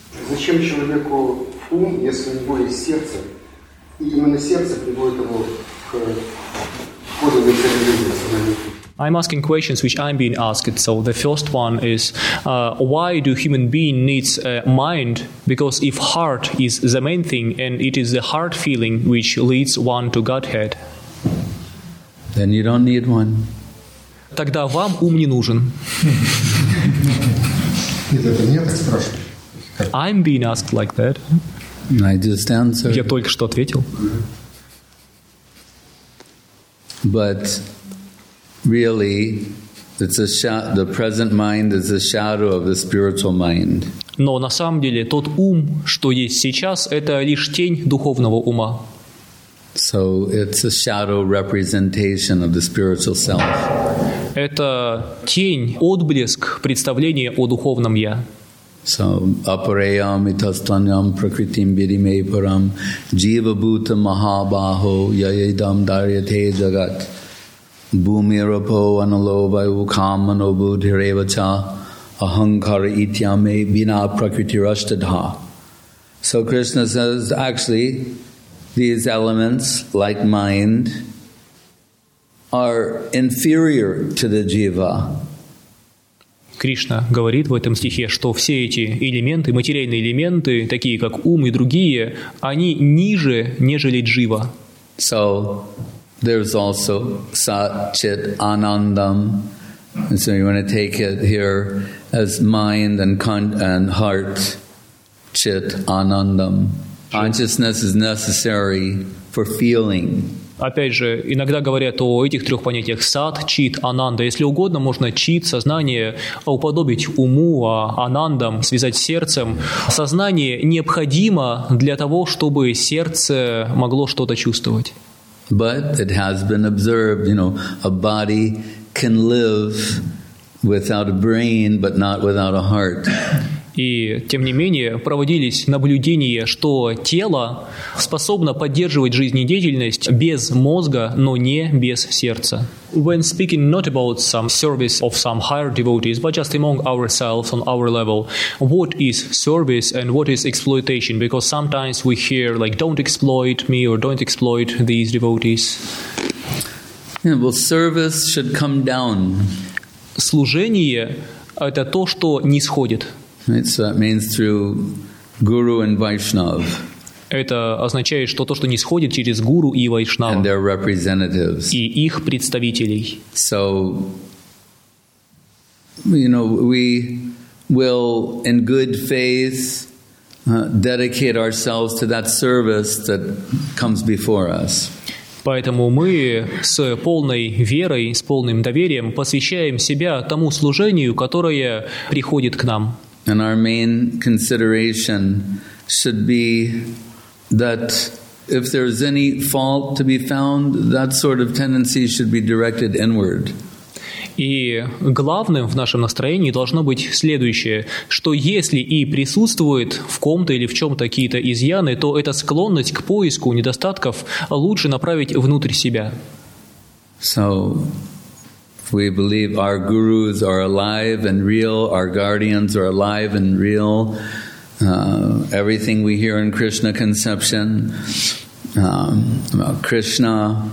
Зачем человеку ум, если у него есть сердце, и именно сердце приводит его к подлинной цивилизации? I'm asking questions which I'm being asked. So the first one is, why do human being needs a mind? Because if heart is the main thing, and it is the heart feeling which leads one to Godhead, then you don't need one. Тогда вам ум не нужен. Нет, это меня так спрашивают. I'm being asked like that. I just answered. Я только что ответил. But really, the present mind is a shadow of the spiritual mind. Но на самом деле тот ум, что есть сейчас, это лишь тень духовного ума. So it's a shadow representation of the spiritual self. Это тень, отблеск представления о духовном я. So aparayam itastanyam prakritim vidime param jiva bhuta mahabaho yayedam daryate jagat bhumirapo analovayu kamano buddhirevacha ahankara ityame vina prakritirashtadha. So Krishna says, actually, these elements, like mind, are inferior to the jiva. Кришна говорит в этом стихе, что все эти элементы, материальные элементы, такие как ум и другие, они ниже, нежели джива. So there's also Sat Chit Anandam. And so you want to take it here as mind and heart. Chit Anandam. Consciousness is necessary for feeling. Опять же, иногда говорят о этих трех понятиях сад, чит, ананда. Если угодно, можно чит, сознание, уподобить уму, а анандам связать с сердцем. Сознание необходимо для того, чтобы сердце могло что-то чувствовать. But it has been observed, a body can live without a brain, but not without a heart. И, тем не менее, проводились наблюдения, что тело способно поддерживать жизнедеятельность без мозга, но не без сердца. When speaking not about some service of some higher devotees, but just among ourselves on our level, what is service and what is exploitation? Because sometimes we hear like, don't exploit me or don't exploit these devotees. Well, service should come down. Служение – это то, что нисходит. Right, so that means through Guru and Vaishnav. Это означает, что то, что нисходит через гуру и вайшнава, and their representatives. И их представителей. So, we will, in good faith, dedicate ourselves to that service that comes before us. Поэтому мы с полной верой, с полным доверием посвящаем себя тому служению, которое приходит к нам. And our main consideration should be that if there's any fault to be found, that sort of tendency should be directed inward. И главным в нашем настроении должно быть следующее, что если и присутствует в ком-то или в чем-то какие-то изъяны, то эта склонность к поиску недостатков лучше направить внутрь себя. So, if we believe our gurus are alive and real, our guardians are alive and real, everything we hear in Krishna conception about Krishna,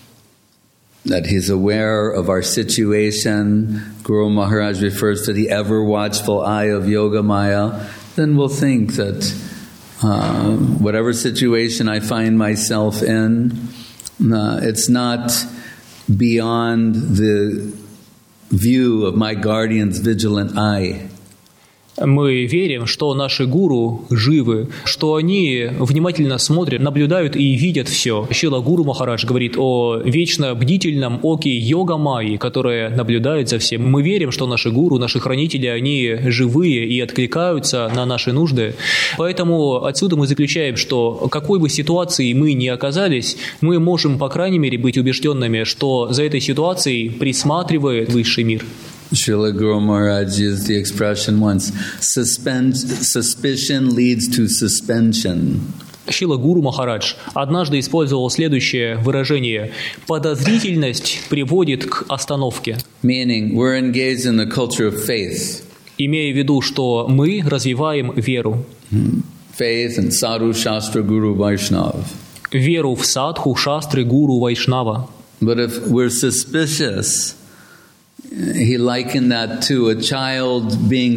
that he's aware of our situation, Guru Maharaj refers to the ever-watchful eye of Yogamaya, then we'll think that whatever situation I find myself in, it's not beyond the view of my guardian's vigilant eye. Мы верим, что наши гуру живы, что они внимательно смотрят, наблюдают и видят все. Шрила Гуру Махарадж говорит о вечно бдительном оке Йога-майи, которое наблюдает за всем. Мы верим, что наши гуру, наши хранители, они живые и откликаются на наши нужды. Поэтому отсюда мы заключаем, что какой бы ситуации мы ни оказались, мы можем, по крайней мере, быть убежденными, что за этой ситуацией присматривает высший мир. Srila Guru Maharaj used the expression once, suspicion leads to suspension. Шрила Гуру Махарадж однажды использовал следующее выражение: подозрительность приводит к остановке. Meaning, we're engaged in the culture of faith. имея в виду, что мы развиваем веру. Faith and sadhu, shastra, guru, Vaishnav. Веру в садху, шастры, гуру, вайшнава. But if we're suspicious, he likened that to a child being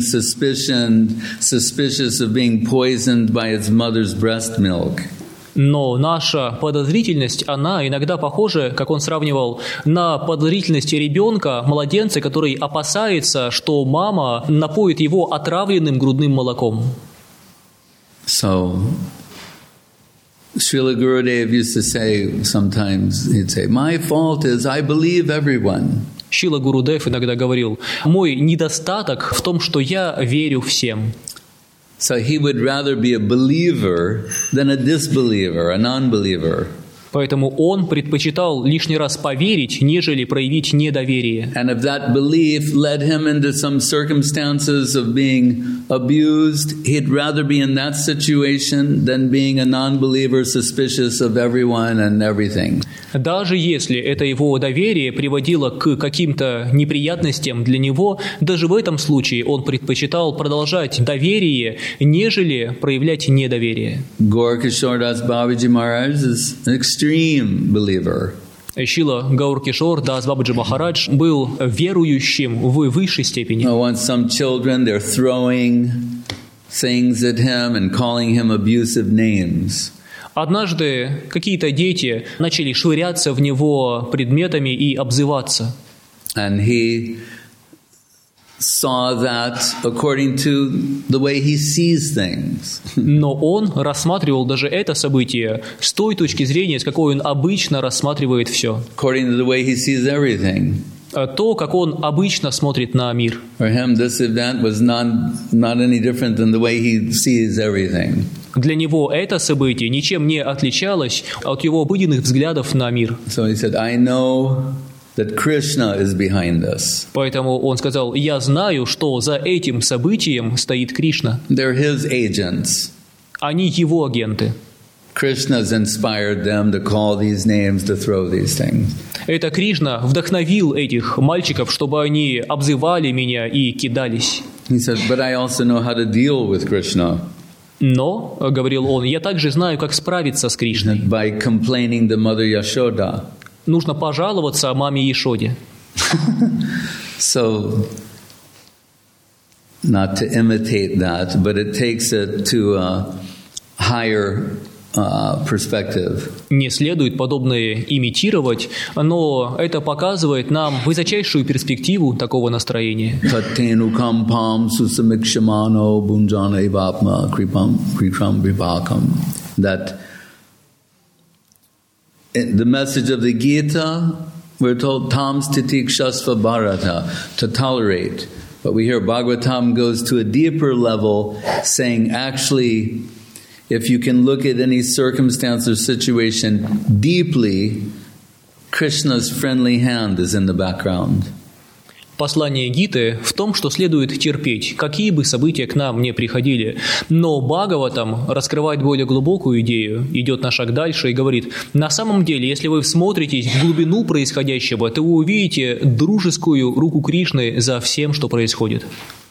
suspicious of being poisoned by its mother's breast milk. Но наша подозрительность, она иногда похожа, как он сравнивал, на подозрительность ребенка, младенца, который опасается, что мама напоит его отравленным грудным молоком. So, Srila Gurudev used to say sometimes, he'd say, my fault is I believe everyone. Шрила Гурудев иногда говорил, мой недостаток в том, что я верю всем. So he would rather be a believer than a disbeliever, a non-believer. Поэтому он предпочитал лишний раз поверить, нежели проявить недоверие. And if that belief led him into some circumstances of being abused, he'd rather be in that situation than being a non-believer suspicious of everyone and everything. Даже если это его доверие приводило к каким-то неприятностям для него, даже в этом случае он предпочитал продолжать доверие, нежели проявлять недоверие. Gaura Das Babaji Maharaj is an extreme believer. Шрила Гауркишор Дас Бабаджи Махарадж был верующим в высшей степени. Once some children, they're throwing things at him and calling him abusive names. Однажды какие-то дети начали швыряться в него предметами и обзываться. And he saw that according to the way he sees things. Но он рассматривал даже это событие с той точки зрения, с какой он обычно рассматривает все. According to the way he sees everything. То, как он обычно смотрит на мир. For him, this event was not any different than the way he sees everything. Для него это событие ничем не отличалось от его обыденных взглядов на мир. So he said, I know that Krishna is behind this. Поэтому он сказал, я знаю, что за этим событием стоит Кришна. They're his agents. Они его агенты. Krishna's inspired them to call these names, to throw these things. Это Кришна вдохновил этих мальчиков, чтобы они обзывали меня и кидались. He said, but I also know how to deal with Krishna. Но, говорил он, я также знаю, как справиться с Кришной. By complaining to Mother Yashoda. Нужно пожаловаться маме Ешоде. So, not to imitate that, but it takes it to a higher perspective. Не следует подобное имитировать, но это показывает нам высочайшую перспективу такого настроения. That in the message of the Gita, we're told tam stitik shasva bharata, to tolerate. But we hear Bhagavatam goes to a deeper level, saying actually, if you can look at any circumstance or situation deeply, Krishna's friendly hand is in the background. Послание Гиты в том, что следует терпеть, какие бы события к нам ни приходили. Но Бхагаватам раскрывает более глубокую идею, идет на шаг дальше и говорит, на самом деле, если вы всмотритесь в глубину происходящего, то вы увидите дружескую руку Кришны за всем, что происходит.